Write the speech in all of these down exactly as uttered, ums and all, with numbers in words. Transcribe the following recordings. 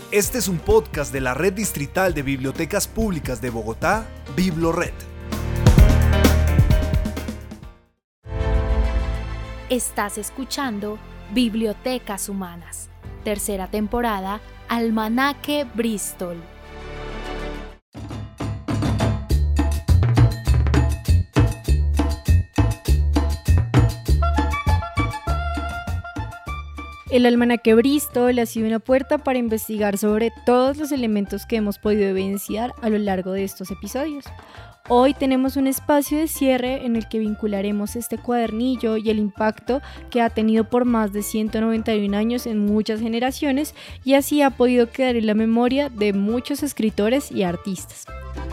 Este es un podcast de la Red Distrital de Bibliotecas Públicas de Bogotá, BibloRed. Estás escuchando Bibliotecas Humanas, tercera temporada, Almanaque Bristol. El Almanaque Bristol ha sido una puerta para investigar sobre todos los elementos que hemos podido evidenciar a lo largo de estos episodios. Hoy tenemos un espacio de cierre en el que vincularemos este cuadernillo y el impacto que ha tenido por más de ciento noventa y un años en muchas generaciones y así ha podido quedar en la memoria de muchos escritores y artistas.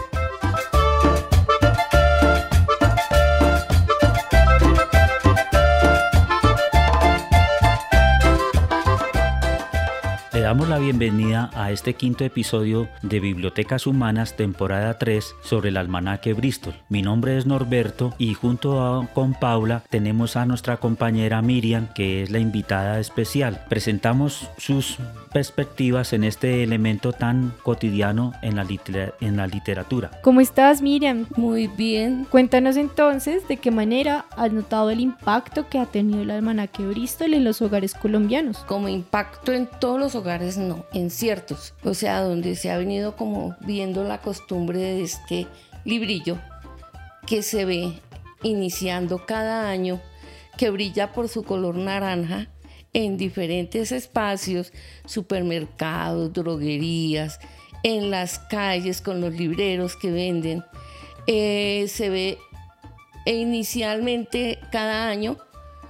Le damos la bienvenida a este quinto episodio de Bibliotecas Humanas, temporada tres, sobre el Almanaque Bristol. Mi nombre es Norberto y junto a, con Paula tenemos a nuestra compañera Miriam, que es la invitada especial. Presentamos sus perspectivas en este elemento tan cotidiano en la, liter- en la literatura. ¿Cómo estás, Miriam? Muy bien. Cuéntanos entonces de qué manera has notado el impacto que ha tenido el Almanaque Bristol en los hogares colombianos. Como impacto en todos los hogares, no, en ciertos. O sea, donde se ha venido como viendo la costumbre de este librillo que se ve iniciando cada año, que brilla por su color naranja en diferentes espacios, supermercados, droguerías, en las calles con los libreros que venden. Eh, se ve e inicialmente cada año,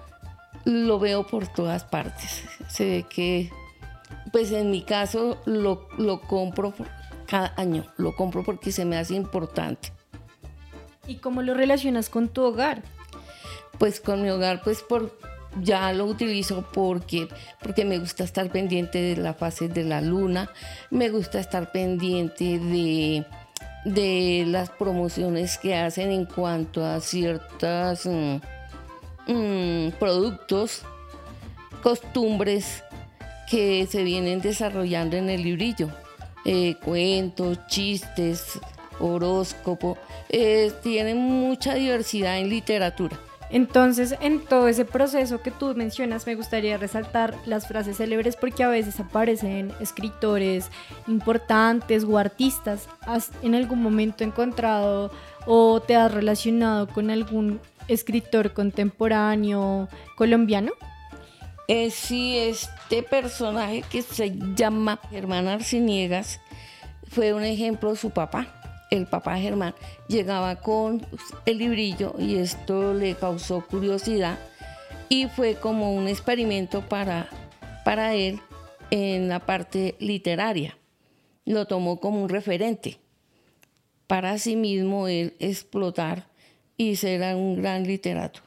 lo veo por todas partes. Se ve que, pues en mi caso, lo, lo compro cada año, lo compro porque se me hace importante. ¿Y cómo lo relacionas con tu hogar? Pues con mi hogar, pues por... ya lo utilizo porque, porque me gusta estar pendiente de la fase de la luna, me gusta estar pendiente de, de las promociones que hacen en cuanto a ciertos mm, mm, productos, costumbres que se vienen desarrollando en el librillo, eh, cuentos, chistes, horóscopo, eh, tienen mucha diversidad en literatura. Entonces, en todo ese proceso que tú mencionas, me gustaría resaltar las frases célebres porque a veces aparecen escritores importantes o artistas. ¿Has en algún momento encontrado o te has relacionado con algún escritor contemporáneo colombiano? Eh, sí, este personaje que se llama Germán Arciniegas fue un ejemplo de su papá. El papá Germán llegaba con el librillo y esto le causó curiosidad y fue como un experimento para, para él en la parte literaria. Lo tomó como un referente para sí mismo él explotar y ser un gran literato.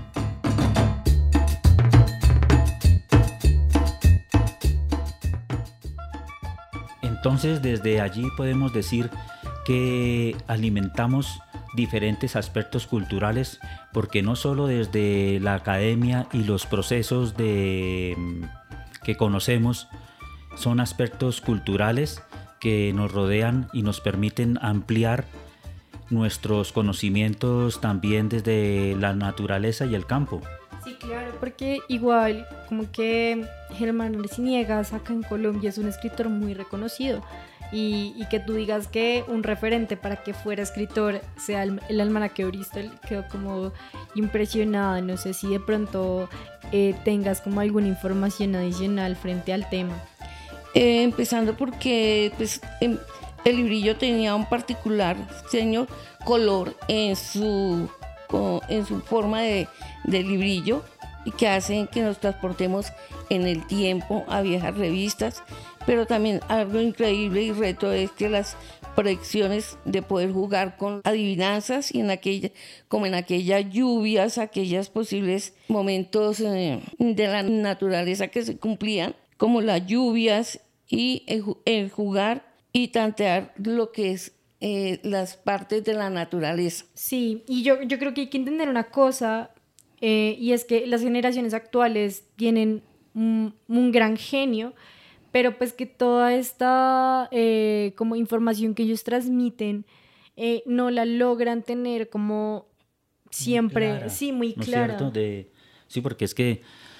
Entonces, desde allí podemos decir que alimentamos diferentes aspectos culturales, porque no solo desde la academia y los procesos de, que conocemos son aspectos culturales que nos rodean y nos permiten ampliar nuestros conocimientos también desde la naturaleza y el campo. Sí, claro, porque igual como que Germán Arciniegas acá en Colombia es un escritor muy reconocido. Y, y que tú digas que un referente para que fuera escritor sea el, el Almanaque Bristol, quedó como impresionada. No sé si de pronto eh, tengas como alguna información adicional frente al tema. Eh, empezando porque pues, em, el librillo tenía un particular diseño, color en su, en su forma de, de librillo y que hacen que nos transportemos en el tiempo a viejas revistas. Pero también algo increíble y reto es que las proyecciones de poder jugar con adivinanzas y en aquella, como en aquellas lluvias, aquellos posibles momentos eh, de la naturaleza que se cumplían, como las lluvias y el, el jugar y tantear lo que es eh, las partes de la naturaleza. Sí, y yo, yo creo que hay que entender una cosa eh, y es que las generaciones actuales tienen un, un gran genio, pero pues que toda esta eh, como información que ellos transmiten eh, no la logran tener como siempre, muy clara, sí, muy ¿no es clara. cierto? De, sí, porque es que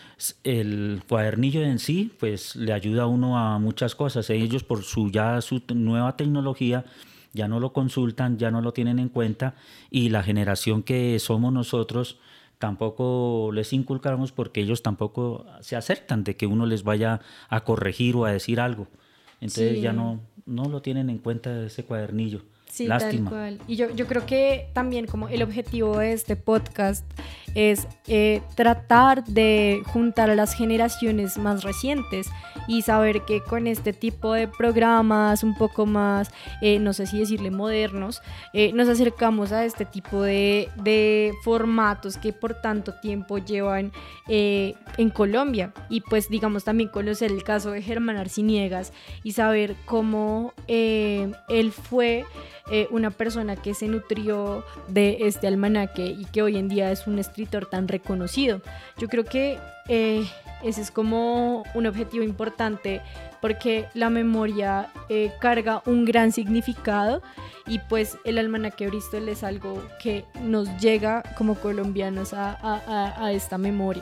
el cuadernillo en sí pues le ayuda a uno a muchas cosas. Ellos por su ya su nueva tecnología ya no lo consultan, ya no lo tienen en cuenta, y la generación que somos nosotros tampoco les inculcamos, porque ellos tampoco se acercan de que uno les vaya a corregir o a decir algo. Entonces Sí. ya no, no lo tienen en cuenta ese cuadernillo. Sí, Lástima. tal cual. Y yo, yo creo que también como el objetivo de este podcast es eh, tratar de juntar a las generaciones más recientes y saber que con este tipo de programas un poco más, eh, no sé si decirle modernos, eh, nos acercamos a este tipo de, de formatos que por tanto tiempo llevan eh, en Colombia. Y pues digamos también conocer el caso de Germán Arciniegas y saber cómo eh, él fue Eh, una persona que se nutrió de este almanaque y que hoy en día es un escritor tan reconocido. Yo creo que eh, ese es como un objetivo importante, porque la memoria eh, carga un gran significado, y pues el almanaque Bristol es algo que nos llega como colombianos a, a, a, a esta memoria.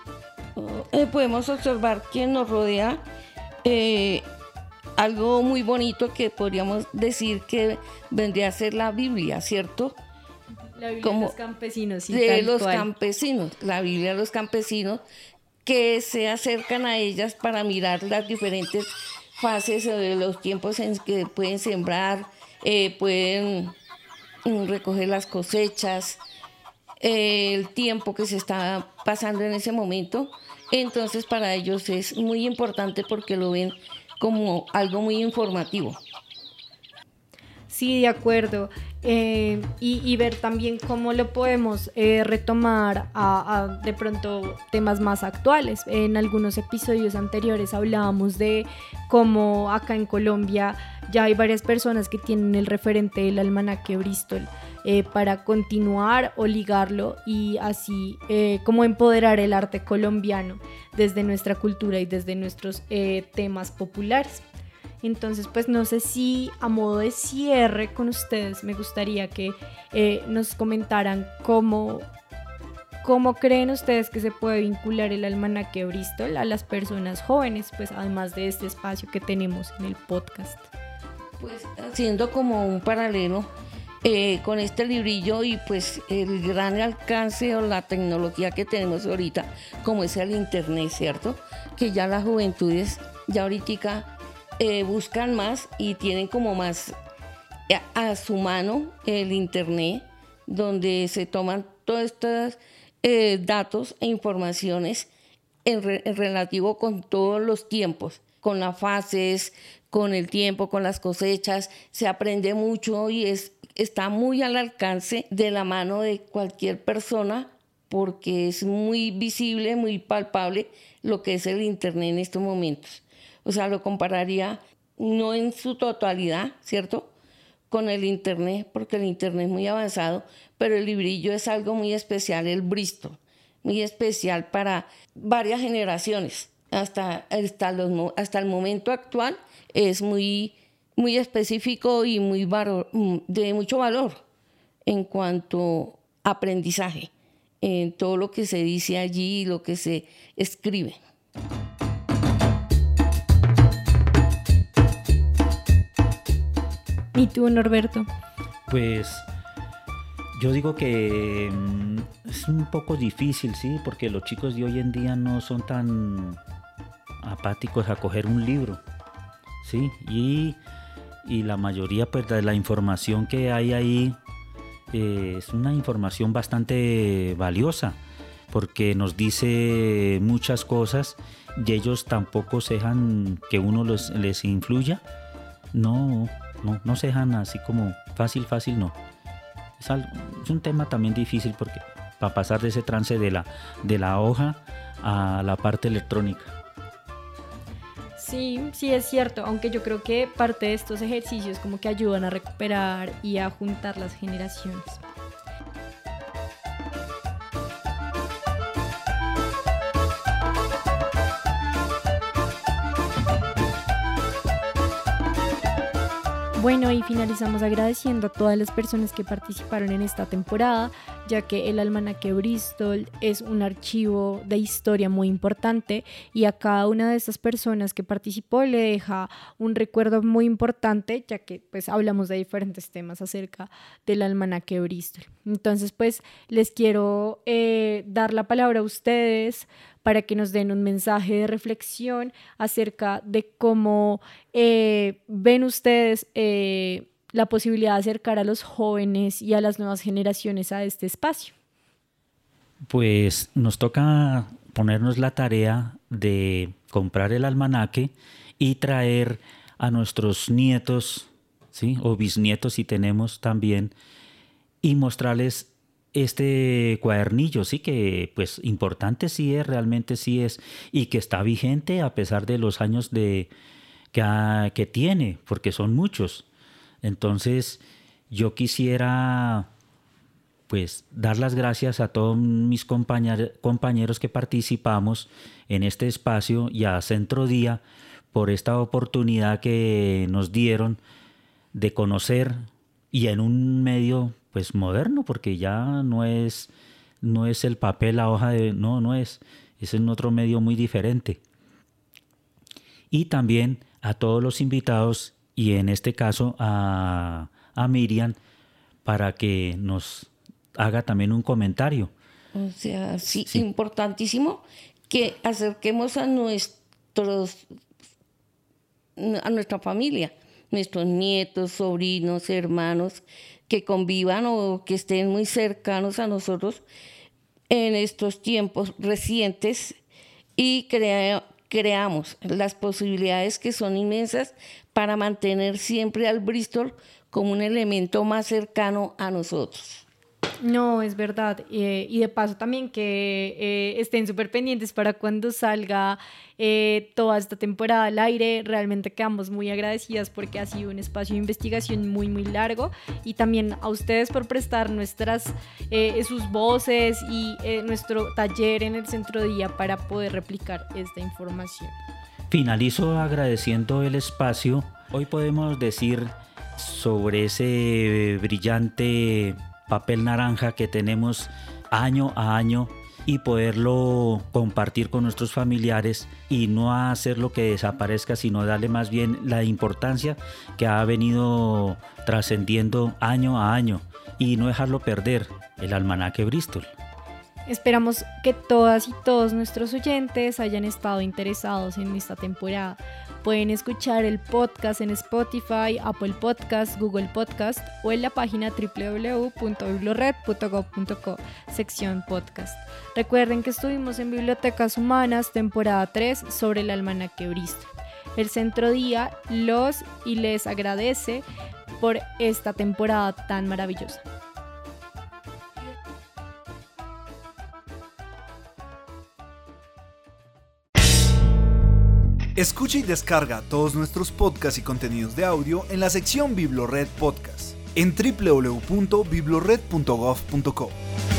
Eh, podemos observar que nos rodea eh, algo muy bonito que podríamos decir que vendría a ser la Biblia, ¿cierto? La Biblia Como de los campesinos. Sí, de tal los cual. campesinos, la Biblia de los campesinos, que se acercan a ellas para mirar las diferentes fases de los tiempos en que pueden sembrar, eh, pueden mm, recoger las cosechas, eh, el tiempo que se está pasando en ese momento. Entonces para ellos es muy importante porque lo ven como algo muy informativo. Sí, de acuerdo. Eh, y, y ver también cómo lo podemos eh, retomar a, a de pronto temas más actuales. En algunos episodios anteriores hablábamos de cómo acá en Colombia ya hay varias personas que tienen el referente del almanaque Bristol eh, para continuar o ligarlo y así eh, como empoderar el arte colombiano desde nuestra cultura y desde nuestros eh, temas populares. Entonces, pues no sé si a modo de cierre con ustedes me gustaría que eh, nos comentaran cómo, cómo creen ustedes que se puede vincular el almanaque Bristol a las personas jóvenes, pues además de este espacio que tenemos en el podcast. Pues haciendo como un paralelo eh, con este librillo y pues el gran alcance o la tecnología que tenemos ahorita, como es el internet, ¿cierto? Que ya las juventudes ya ahorita Eh, buscan más y tienen como más a, a su mano el internet, donde se toman todos estos eh, datos e informaciones en, re, en relativo con todos los tiempos, con las fases, con el tiempo, con las cosechas. Se aprende mucho y es, está muy al alcance de la mano de cualquier persona, porque es muy visible, muy palpable lo que es el internet en estos momentos. O sea, lo compararía no en su totalidad, ¿cierto?, con el internet, porque el internet es muy avanzado, pero el librillo es algo muy especial, el Bristol, muy especial para varias generaciones. Hasta, hasta, los, hasta el momento actual es muy, muy específico y muy valor, de mucho valor en cuanto a aprendizaje, en todo lo que se dice allí y lo que se escribe. ¿Y tú, Norberto? Pues yo digo que mm, es un poco difícil, sí, porque los chicos de hoy en día no son tan apáticos a coger un libro, sí, y, y la mayoría pues, de la información que hay ahí eh, es una información bastante valiosa, porque nos dice muchas cosas y ellos tampoco se dejan que uno los, les influya, no. No, no se dejan así como fácil, fácil no. Es, algo, es un tema también difícil porque para pasar de ese trance de la, de la hoja a la parte electrónica. Sí, sí es cierto, aunque yo creo que parte de estos ejercicios como que ayudan a recuperar y a juntar las generaciones. Bueno, y finalizamos agradeciendo a todas las personas que participaron en esta temporada, ya que el Almanaque Bristol es un archivo de historia muy importante y a cada una de estas personas que participó le deja un recuerdo muy importante, ya que pues hablamos de diferentes temas acerca del Almanaque Bristol. Entonces pues les quiero eh, dar la palabra a ustedes para que nos den un mensaje de reflexión acerca de cómo eh, ven ustedes eh, la posibilidad de acercar a los jóvenes y a las nuevas generaciones a este espacio. Pues nos toca ponernos la tarea de comprar el almanaque y traer a nuestros nietos, ¿sí? O bisnietos si tenemos también, y mostrarles este cuadernillo, sí, que pues importante sí es, realmente sí es, y que está vigente a pesar de los años de, que, ha, que tiene, porque son muchos. Entonces yo quisiera pues dar las gracias a todos mis compañer, compañeros que participamos en este espacio y a Centro Día por esta oportunidad que nos dieron de conocer, y en un medio pues moderno, porque ya no es, no es el papel, la hoja de... No, no es. Es en otro medio muy diferente. Y también a todos los invitados, y en este caso a, a Miriam, para que nos haga también un comentario. O sea, sí, Sí. importantísimo que acerquemos a nuestros, a nuestra familia, nuestros nietos, sobrinos, hermanos, que convivan o que estén muy cercanos a nosotros en estos tiempos recientes, y crea, creamos las posibilidades que son inmensas para mantener siempre al Bristol como un elemento más cercano a nosotros. No, es verdad. Eh, y de paso también que eh, estén súper pendientes para cuando salga eh, toda esta temporada al aire. Realmente quedamos muy agradecidas porque ha sido un espacio de investigación muy, muy largo. Y también a ustedes por prestar nuestras, eh, sus voces y eh, nuestro taller en el Centro Día para poder replicar esta información. Finalizo agradeciendo el espacio. Hoy podemos decir sobre ese brillante papel naranja que tenemos año a año, y poderlo compartir con nuestros familiares y no hacerlo que desaparezca, sino darle más bien la importancia que ha venido trascendiendo año a año, y no dejarlo perder, el Almanaque Bristol. Esperamos que todas y todos nuestros oyentes hayan estado interesados en esta temporada. Pueden escuchar el podcast en Spotify, Apple Podcast, Google Podcast o en la página doble u doble u doble u punto bibliored punto gov punto co, sección podcast. Recuerden que estuvimos en Bibliotecas Humanas, temporada tres, sobre el Almanaque Bristol. El Centro Día los y les agradece por esta temporada tan maravillosa. Escucha y descarga todos nuestros podcasts y contenidos de audio en la sección BiblioRed Podcast en doble u doble u doble u punto bibliored punto gov punto co.